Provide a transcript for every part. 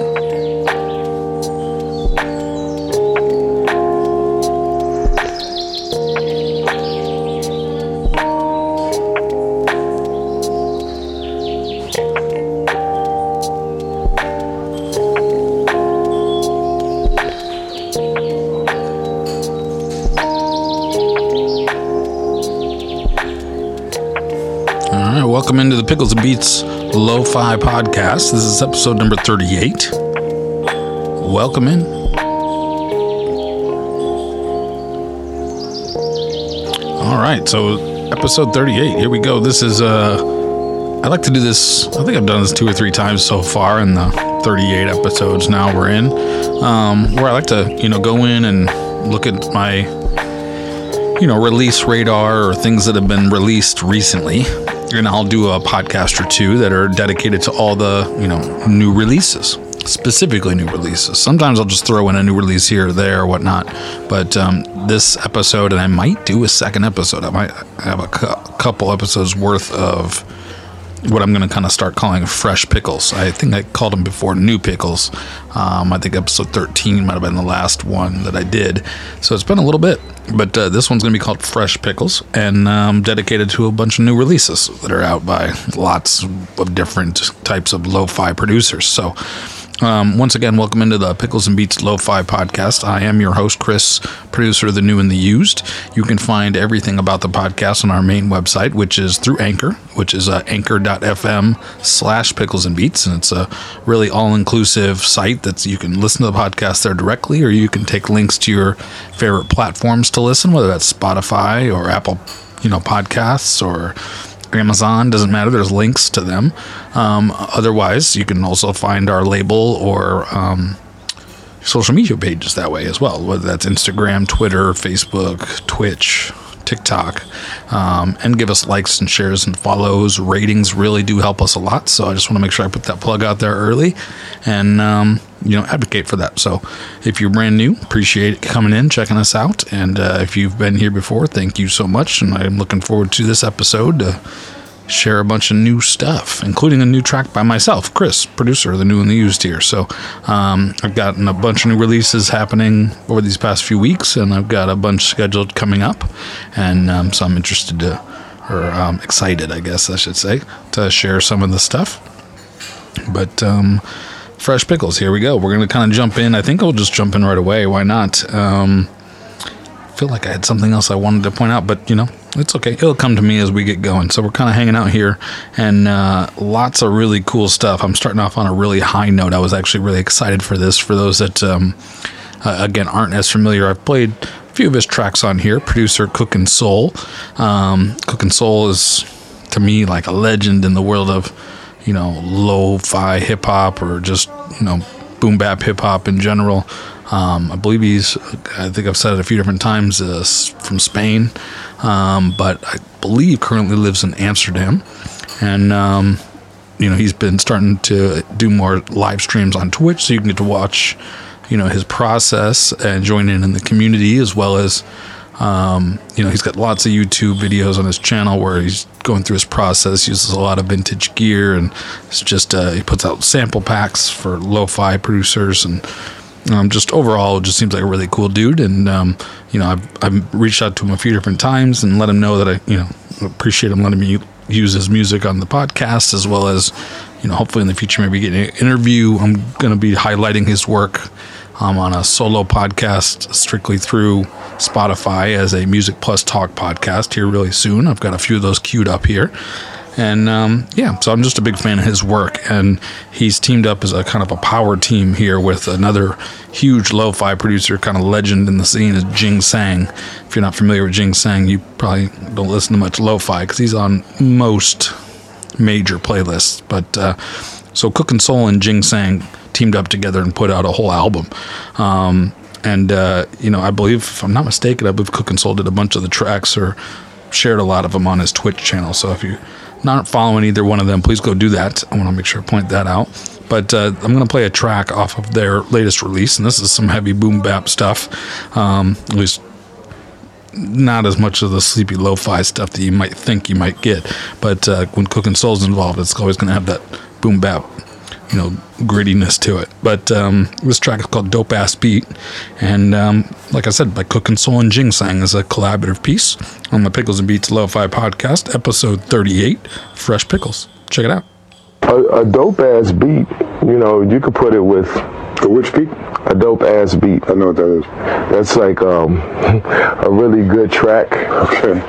Welcome into the Pickles and Beats Lo-Fi Podcast. This is episode number 38. Welcome in. All right, so episode 38. Here we go. This is I like to do this. I think I've done this 2 or 3 times so far in the 38 episodes now we're in, where I like to, go in and look at my, release radar or things that have been released recently. And I'll do a podcast or 2 that are dedicated to all the, new releases, specifically new releases. Sometimes I'll just throw in a new release here or there or whatnot. But this episode, and I might do a second episode. I might have a couple episodes worth of what I'm going to kind of start calling fresh pickles. I think I called them before new pickles. I think episode 13 might have been the last one that I did. So it's been a little bit. But this one's going to be called Fresh Pickles and dedicated to a bunch of new releases that are out by lots of different types of lo-fi producers. So once again, welcome into the Pickles and Beats Lo-Fi Podcast. I am your host, Chris, producer of The New and the Used. You can find everything about the podcast on our main website, which is through Anchor, which is anchor.fm/picklesandbeats. And it's a really all-inclusive site that you can listen to the podcast there directly, or you can take links to your favorite platforms to listen, whether that's Spotify or Apple, podcasts or Amazon, doesn't matter. There's links to them. Otherwise, you can also find our label or social media pages that way as well, whether that's Instagram, Twitter, Facebook, Twitch, TikTok, and give us likes and shares and follows. Ratings really do help us a lot, so I just want to make sure I put that plug out there early and advocate for that. So if you're brand new, appreciate coming in, checking us out, and if you've been here before, thank you so much, and I'm looking forward to this episode to share a bunch of new stuff, including a new track by myself, Chris, producer of The New and the Used here. So I've gotten a bunch of new releases happening over these past few weeks, and I've got a bunch scheduled coming up, and so I'm interested excited, I guess I should say, to share some of the stuff. But Fresh Pickles, here we go. We're going to kind of jump in. I think I'll just jump in right away. Why not? I feel like I had something else I wanted to point out, but, it's okay. It'll come to me as we get going. So we're kind of hanging out here, and lots of really cool stuff. I'm starting off on a really high note. I was actually really excited for this. For those that, again, aren't as familiar, I've played a few of his tracks on here. Producer Cookin' Soul. Cookin' Soul is, to me, like a legend in the world of, lo-fi hip-hop or just, boom bap hip-hop in general. I believe I think I've said it a few different times, from Spain, but I believe currently lives in Amsterdam. And, he's been starting to do more live streams on Twitch, so you can get to watch, his process and join in the community, as well as, he's got lots of YouTube videos on his channel where he's going through his process, uses a lot of vintage gear, and it's just, he puts out sample packs for lo-fi producers, and just overall, it just seems like a really cool dude. And, I've reached out to him a few different times and let him know that I, appreciate him letting me use his music on the podcast, as well as, hopefully in the future, maybe getting an interview. I'm going to be highlighting his work on a solo podcast strictly through Spotify as a Music Plus Talk podcast here really soon. I've got a few of those queued up here. And, so I'm just a big fan of his work, and he's teamed up as a kind of a power team here with another huge lo-fi producer, kind of legend in the scene, is Jing Sang. If you're not familiar with Jing Sang, you probably don't listen to much lo-fi because he's on most major playlists. But, so Cookin' Soul and Jing Sang teamed up together and put out a whole album. I believe, if I'm not mistaken, I believe Cookin' Soul did a bunch of the tracks or shared a lot of them on his Twitch channel. So if you not following either one of them, please go do that. I want to make sure I point that out. But I'm going to play a track off of their latest release, and this is some heavy boom bap stuff. At least not as much of the sleepy lo-fi stuff that you might think you might get. But when Cookin' Soul's involved, it's always going to have that boom bap grittiness to it. But this track is called Dope Ass Beat, and like I said, by Cookin' Soul and Ginseng, is a collaborative piece on the Pickles and Beats Lo-Fi podcast, episode 38, Fresh Pickles. Check it out. A dope ass beat, you could put it with which beat? A dope ass beat. I know what that is. That's like a really good track. Okay.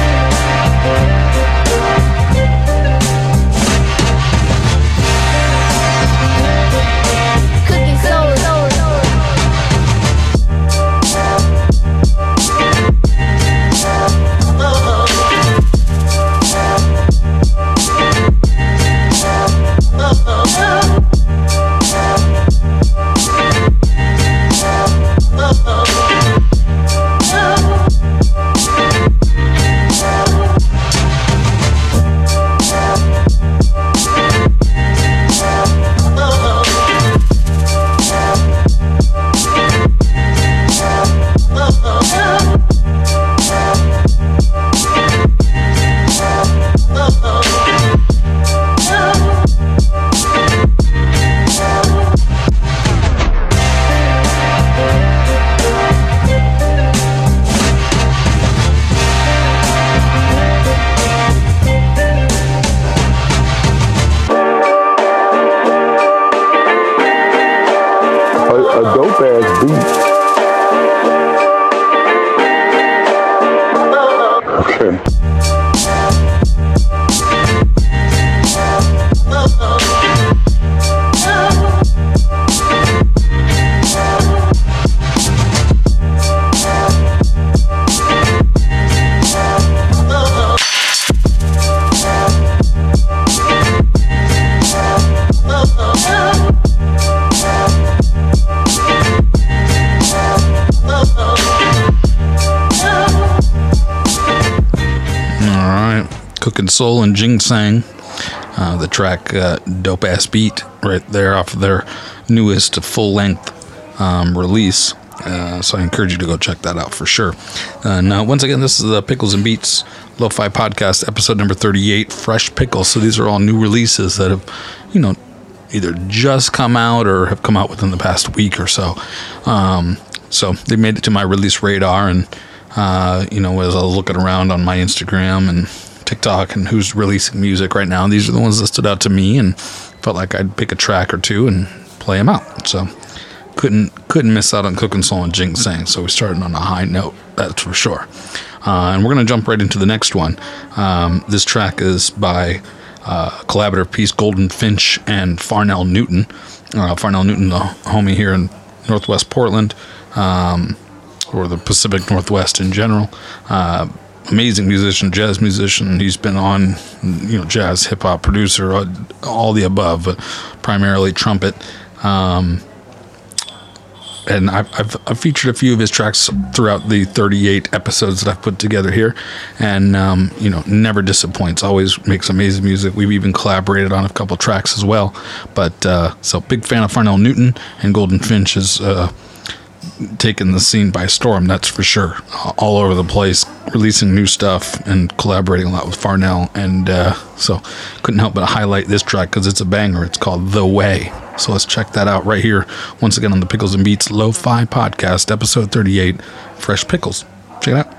A dope ass beat. Okay. Cookin' Soul and Ginseng, the track Dope Ass Beat, right there off of their newest full-length release. So I encourage you to go check that out for sure. Now, once again, this is the Pickles and Beats Lo-Fi Podcast, episode number 38, Fresh Pickles. So these are all new releases that have, either just come out or have come out within the past week or so. So they made it to my release radar, and, as I was looking around on my Instagram and TikTok and who's releasing music right now, these are the ones that stood out to me and felt like I'd pick a track or two and play them out. So couldn't miss out on Cookin' Soul and Ginseng. So we started on a high note, that's for sure. And we're going to jump right into the next one. This track is by collaborative piece Golden Finch and Farnell Newton. Farnell Newton, the homie here in Northwest Portland, or the Pacific Northwest in general. Amazing musician, jazz musician. He's been on, jazz, hip hop producer, all the above, but primarily trumpet. And I've featured a few of his tracks throughout the 38 episodes that I've put together here, and never disappoints. Always makes amazing music. We've even collaborated on a couple tracks as well. But so big fan of Farnell Newton, and Golden Finch is taking the scene by storm, that's for sure. All over the place, releasing new stuff and collaborating a lot with Farnell, and so couldn't help but highlight this track because it's a banger. It's called The Way. So let's check that out right here once again on the Pickles and Beats Lo-Fi Podcast, episode 38, Fresh Pickles. Check it out.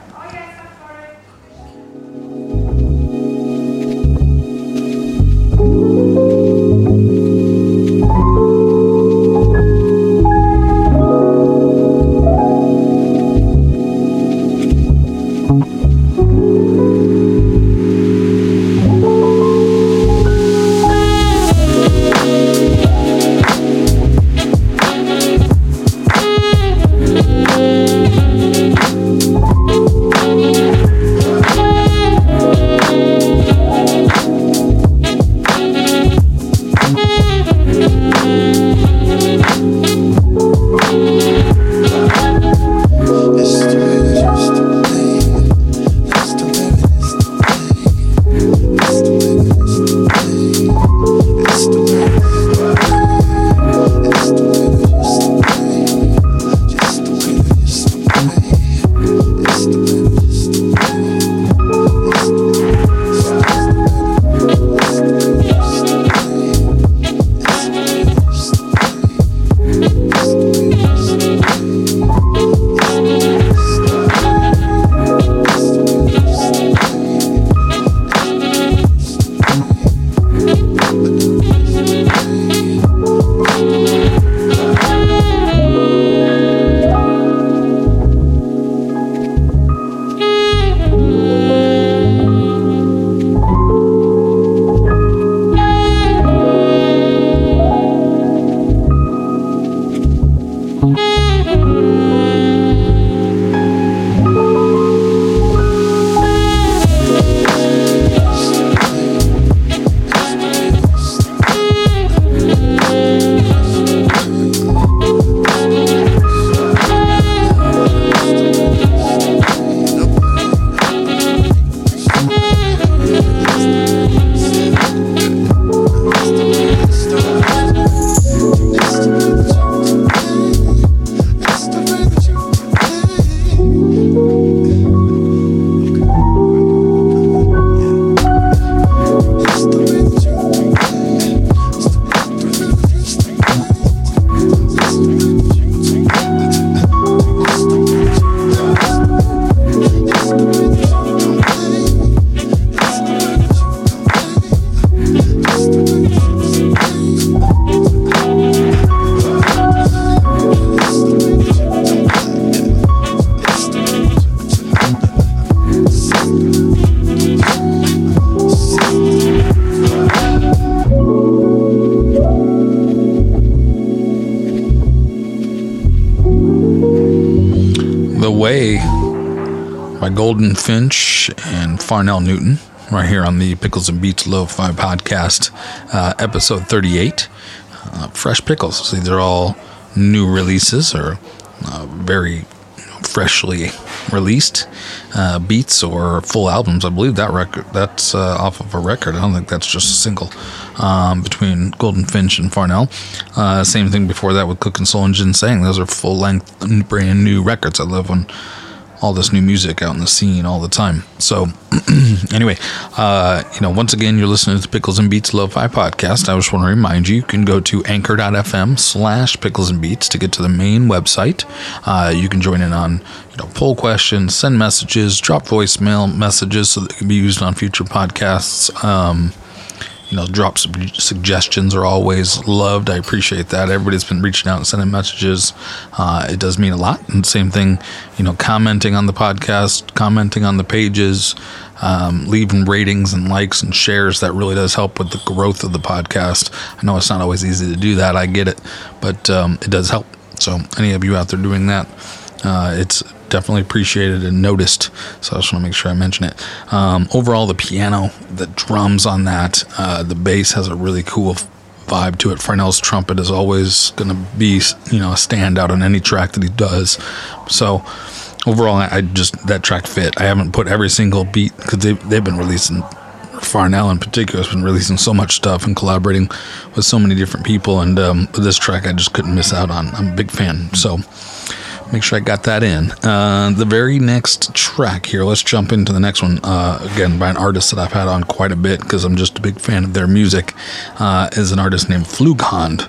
Away by Golden Finch and Farnell Newton, right here on the Pickles and Beats Lo-Fi Podcast, episode 38. Fresh Pickles. These are all new releases or very freshly released beats or full albums. I believe that's off of a record. I don't think that's just a single between Golden Finch and Farnell. Same thing before that with Cookin' Soul and Ginseng. Those are full length brand new records. I love when all this new music out in the scene all the time. So anyway, once again, you're listening to the Pickles and Beats Lo-Fi Podcast. I just want to remind you, you can go to anchor.fm/Pickles and Beats to get to the main website. You can join in on, poll questions, send messages, drop voicemail messages so that it can be used on future podcasts. Drop suggestions are always loved. I appreciate that. Everybody's been reaching out and sending messages. It does mean a lot. And same thing, commenting on the podcast, commenting on the pages, leaving ratings and likes and shares. That really does help with the growth of the podcast. I know it's not always easy to do that. I get it. But it does help. So any of you out there doing that, it's definitely appreciated and noticed, so I just want to make sure I mention it. Overall, the piano, the drums on that, the bass has a really cool vibe to it. Farnell's trumpet is always going to be, a standout on any track that he does. So overall, that track fit. I haven't put every single beat because they've been releasing. Farnell in particular has been releasing so much stuff and collaborating with so many different people, and this track I just couldn't miss out on. I'm a big fan, so make sure I got that in. The very next track here, let's jump into the next one. Again, by an artist that I've had on quite a bit because I'm just a big fan of their music, is an artist named Flughand.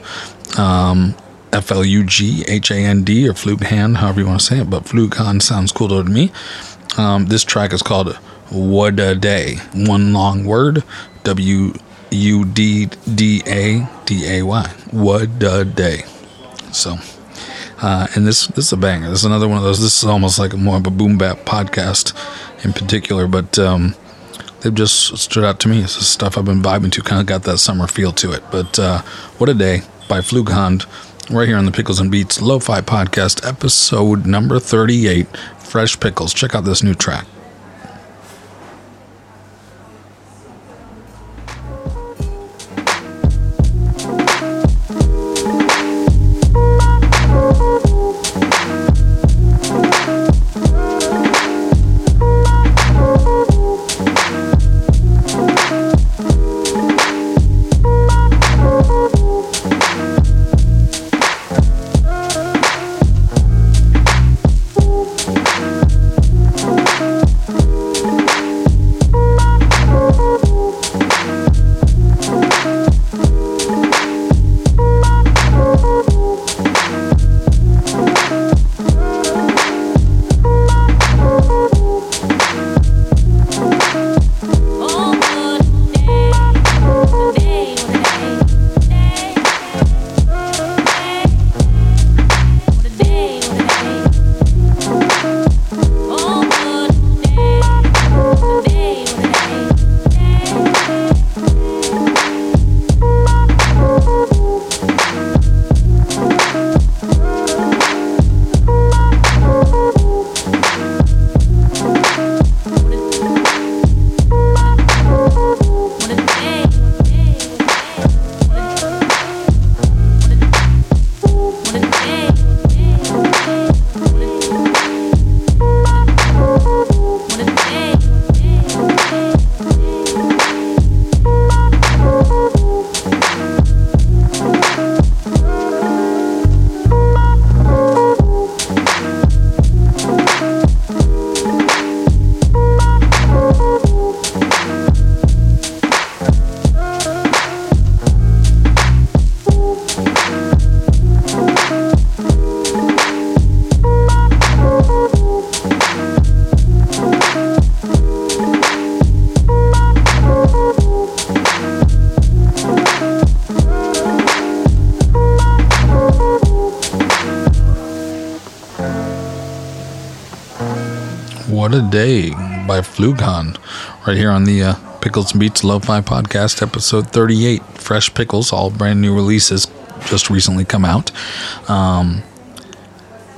F-L-U-G-H-A-N-D or Flughand, however you want to say it, but Flughand sounds cool to me. This track is called Wudda Day. One long word, W-U-D-D-A-D-A-Y. Wudda Day. So... and this is a banger. This is another one of those. This is almost like more of a boom bap podcast in particular, but they've just stood out to me. It's the stuff I've been vibing to, kind of got that summer feel to it. But Wudda Day by Flughand, right here on the Pickles and Beats Lo-Fi Podcast, episode number 38, Fresh Pickles. Check out this new track. Wudda Day by Flughand, right here on the Pickles and Beats Lo-Fi Podcast, episode 38. Fresh Pickles, all brand new releases, just recently come out.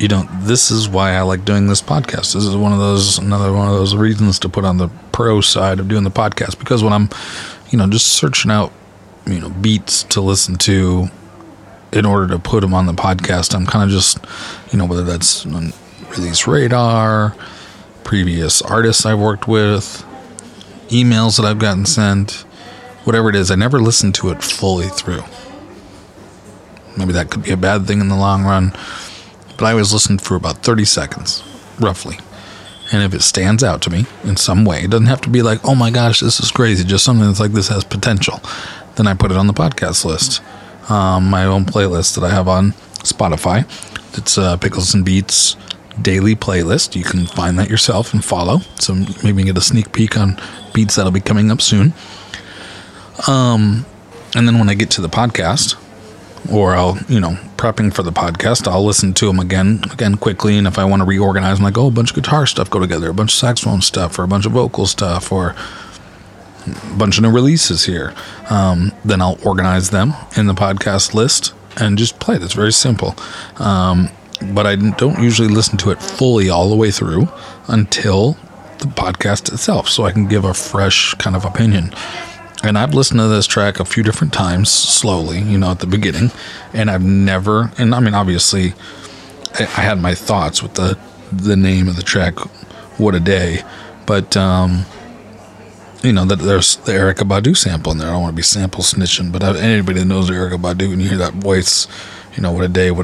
this is why I like doing this podcast. This is another one of those reasons to put on the pro side of doing the podcast, because when I'm, just searching out, beats to listen to in order to put them on the podcast, I'm kind of just, whether that's on Release Radar, previous artists I've worked with, emails that I've gotten sent, whatever it is, I never listen to it fully through. Maybe that could be a bad thing in the long run, but I always listen for about 30 seconds, roughly. And if it stands out to me in some way, it doesn't have to be like, oh my gosh, this is crazy, just something that's like, this has potential, then I put it on the podcast list. My own playlist that I have on Spotify. It's Pickles and Beats daily playlist. You can find that yourself and follow. So maybe you can get a sneak peek on beats that'll be coming up soon. And then when I get to the podcast, or I'll, prepping for the podcast, I'll listen to them again quickly. And if I want to reorganize, I'm like, oh, a bunch of guitar stuff go together, a bunch of saxophone stuff, or a bunch of vocal stuff, or a bunch of new releases here. Then I'll organize them in the podcast list and just play it. It's very simple. But I don't usually listen to it fully all the way through until the podcast itself, so I can give a fresh kind of opinion. And I've listened to this track a few different times, slowly, at the beginning, and I've never, and I mean, obviously, I had my thoughts with the name of the track, What a Day, but, that there's the Erykah Badu sample in there. I don't want to be sample snitching, but anybody that knows Erykah Badu and you hear that voice, what a day,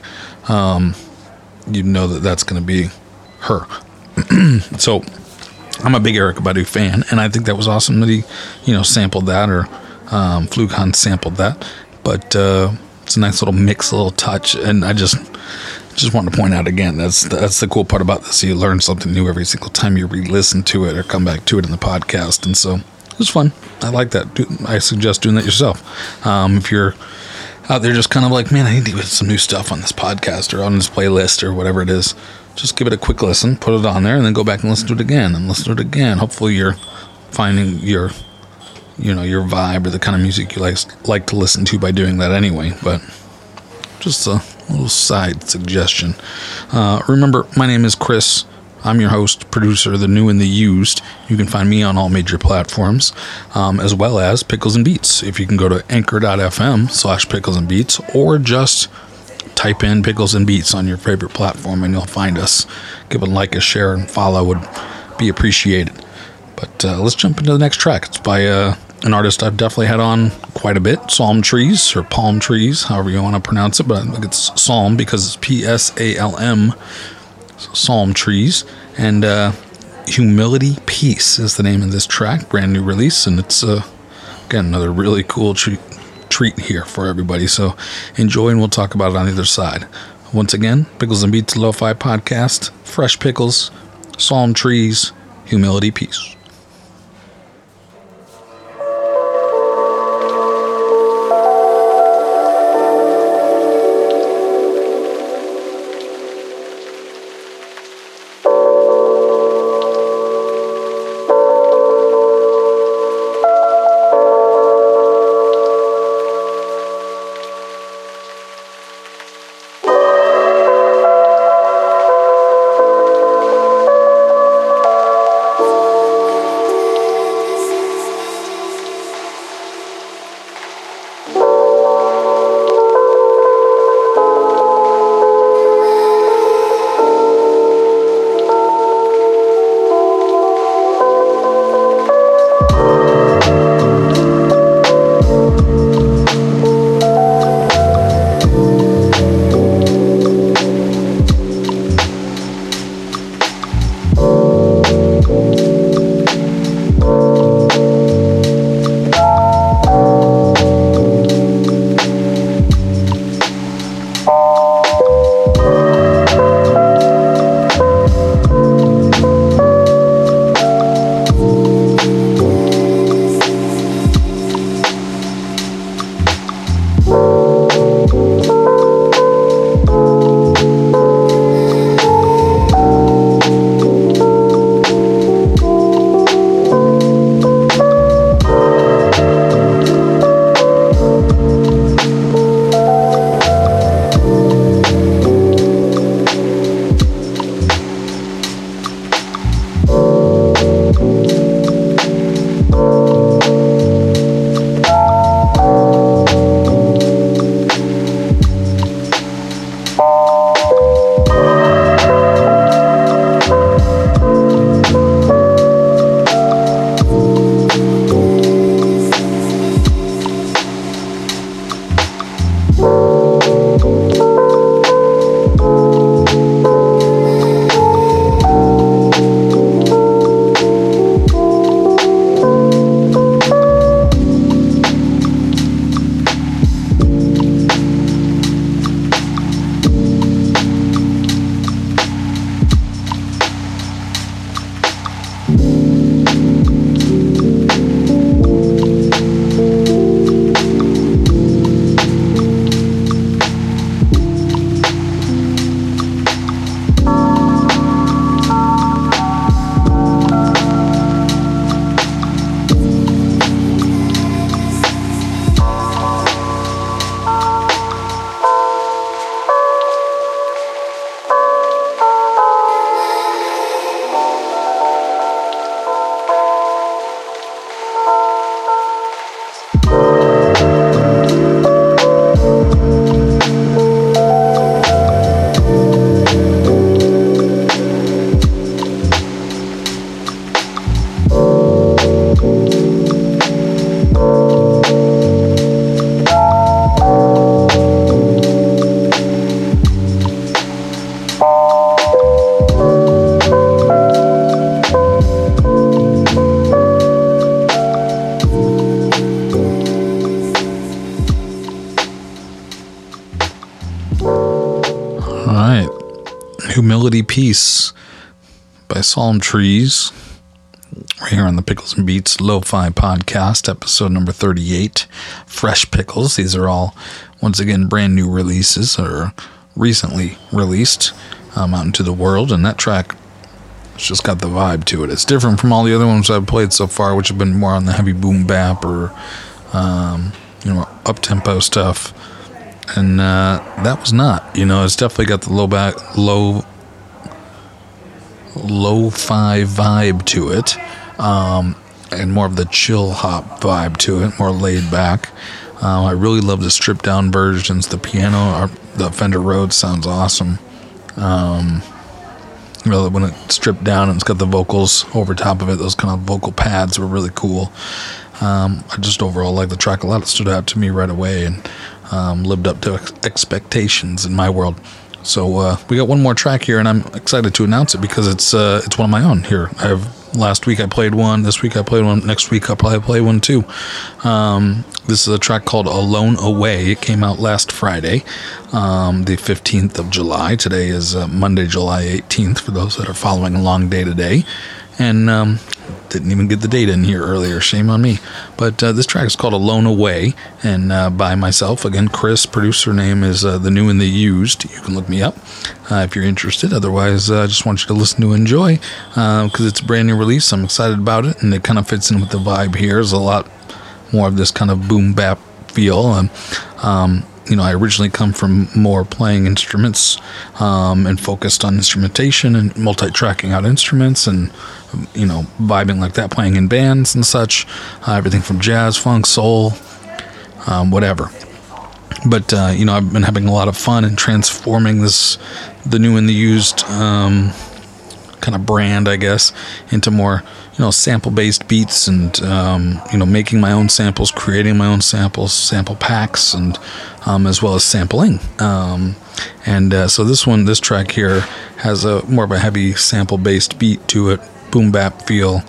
you know that's going to be her. So I'm a big Erykah Badu fan, and I think that was awesome that he, sampled that, or Fluke sampled that. But it's a nice little mix, a little touch, and I just want to point out again, that's the cool part about this. You learn something new every single time you re-listen to it or come back to it in the podcast, and so it was fun. I like that. I suggest doing that yourself. If you're out there just kind of like, man, I need to get some new stuff on this podcast or on this playlist or whatever it is, just give it a quick listen, put it on there, and then go back and listen to it again and listen to it again. Hopefully you're finding your vibe or the kind of music you like to listen to by doing that anyway. But just a little side suggestion. Remember, my name is Chris. I'm your host, producer of The New and the Used. You can find me on all major platforms, as well as Pickles and Beats. If you can go to anchor.fm/Pickles and Beats, or just type in Pickles and Beats on your favorite platform and you'll find us. Give it a like, a share, and follow would be appreciated. But let's jump into the next track. It's by an artist I've definitely had on quite a bit, Psalm Trees, or Palm Trees, however you want to pronounce it, but I think it's Psalm because it's Psalm, Psalm Trees. And Humility Peace is the name of this track, brand new release, and it's again another really cool treat here for everybody. So enjoy, and we'll talk about it on either side. Once again, Pickles and Beats Lo-Fi Podcast, Fresh Pickles, Psalm Trees, Humility Peace. right. Humility Peace by Solemn Trees. Right here on the Pickles and Beats Lo-Fi Podcast, episode number 38. Fresh Pickles. These are all, once again, brand new releases or recently released out into the world. And that track, it's just got the vibe to it. It's different from all the other ones I've played so far, which have been more on the heavy boom bap or, up-tempo stuff. And that was not. It's definitely got the lo-fi vibe to it, and more of the chill hop vibe to it, more laid back. I really love the stripped down versions. The piano, the Fender Rhodes sounds awesome. When it's stripped down and it's got the vocals over top of it, those kind of vocal pads were really cool. I just overall like the track a lot. It stood out to me right away and lived up to expectations in my world. So we got one more track here, and I'm excited to announce it because it's one of my own here. Last week I played one, this week I played one, next week I'll probably play one too. This is a track called Alone Away. It came out last Friday, the 15th of July. Today is Monday, July 18th, for those that are following along day to day. And didn't even get the date in here earlier. Shame on me. But this track is called Alone Away, and by myself. Again, Chris. Producer name is The New and the Used. You can look me up if you're interested. Otherwise, I just want you to listen to enjoy because it's a brand new release. I'm excited about it, and it kind of fits in with the vibe here. There's a lot more of this kind of boom bap feel. I originally come from more playing instruments and focused on instrumentation and multi-tracking out instruments and, vibing like that, playing in bands and such, everything from jazz, funk, soul, whatever. But, I've been having a lot of fun in transforming the New and the Used kind of brand, I guess, into more, sample-based beats and, making my own samples, creating my own samples, sample packs, and as well as sampling. So this track here has a more of a heavy sample-based beat to it, boom bap feel.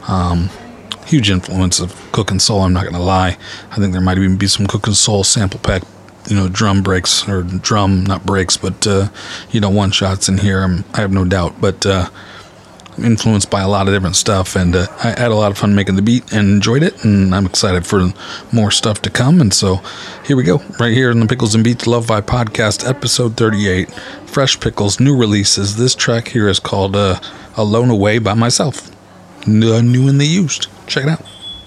Huge influence of Cook and Soul, I'm not going to lie. I think there might even be some Cook and Soul sample pack, drum breaks, or not breaks, but, one-shots in here. I have no doubt, but influenced by a lot of different stuff, and I had a lot of fun making the beat and enjoyed it, and I'm excited for more stuff to come. And so here we go, right here in the Pickles and Beats Lo-Fi Podcast, episode 38, Fresh Pickles, new releases. This track here is called Alone Away by myself, The New and the Used. Check it out.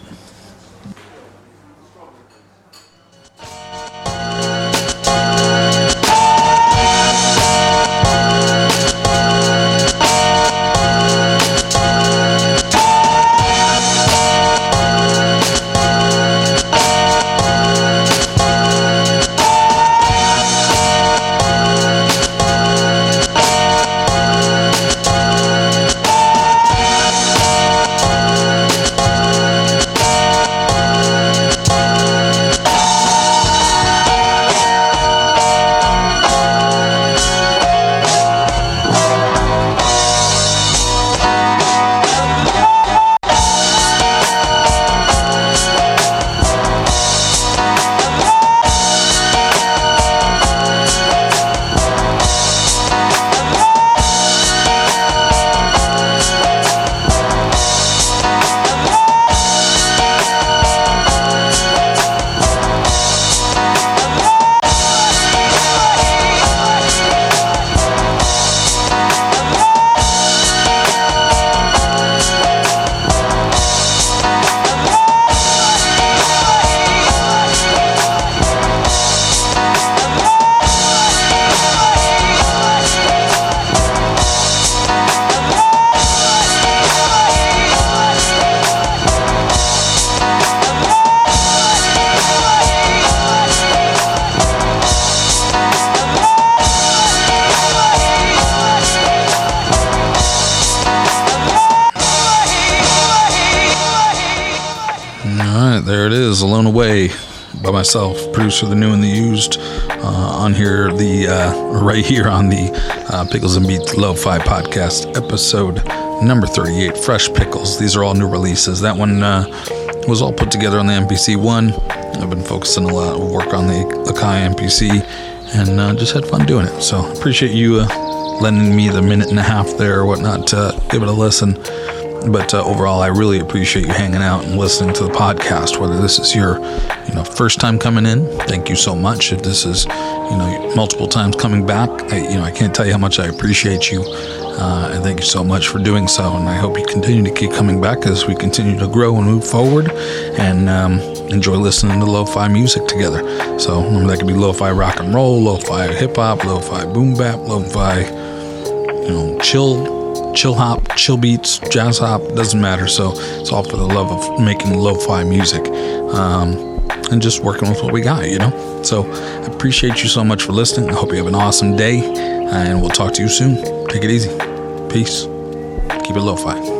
There it is, Alone Away by myself, producer of The New and the Used, on here, right here on the Pickles and Beats Lo-Fi Podcast, episode number 38, Fresh Pickles. These are all new releases. That one was all put together on the MPC-1. I've been focusing a lot of work on the Akai MPC, and just had fun doing it. So appreciate you lending me the minute and a half there or whatnot to give it a listen. But overall, I really appreciate you hanging out and listening to the podcast. Whether this is your, first time coming in, thank you so much. If this is, multiple times coming back, I can't tell you how much I appreciate you. And thank you so much for doing so. And I hope you continue to keep coming back as we continue to grow and move forward and enjoy listening to lo-fi music together. So that could be lo-fi rock and roll, lo-fi hip hop, lo-fi boom bap, lo-fi, chill hop, chill beats, jazz hop, doesn't matter. So it's all for the love of making lo-fi music and just working with what we got, So I appreciate you so much for listening. I hope you have an awesome day, and we'll talk to you soon. Take it easy. Peace. Keep it lo-fi.